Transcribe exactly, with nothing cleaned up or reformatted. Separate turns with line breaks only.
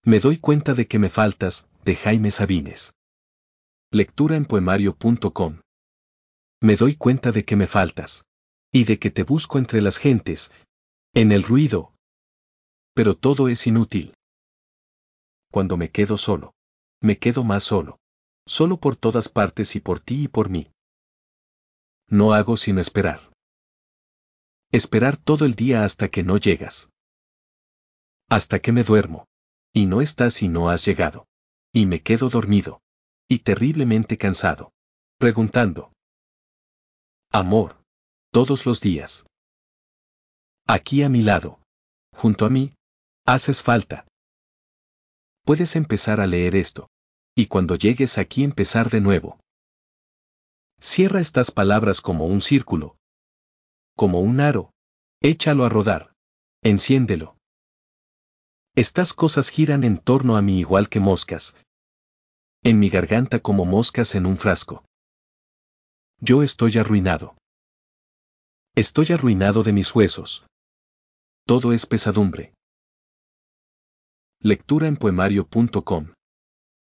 Me doy cuenta de que me faltas, de Jaime Sabines. Lectura en poemario punto com. Me doy cuenta de que me faltas. Y de que te busco entre las gentes, en el ruido. Pero todo es inútil. Cuando me quedo solo. Me quedo más solo. Solo por todas partes y por ti y por mí. No hago sino esperar. Esperar todo el día hasta que no llegas. Hasta que me duermo. Y no estás y no has llegado. Y me quedo dormido. Y terriblemente cansado. Preguntando. Amor. Todos los días. Aquí a mi lado. Junto a mí. Haces falta. Puedes empezar a leer esto. Y cuando llegues aquí empezar de nuevo. Cierra estas palabras como un círculo. Como un aro. Échalo a rodar. Enciéndelo. Estas cosas giran en torno a mí igual que moscas. En mi garganta como moscas en un frasco. Yo estoy arruinado. Estoy arruinado de mis huesos. Todo es pesadumbre. Lectura en poemario punto com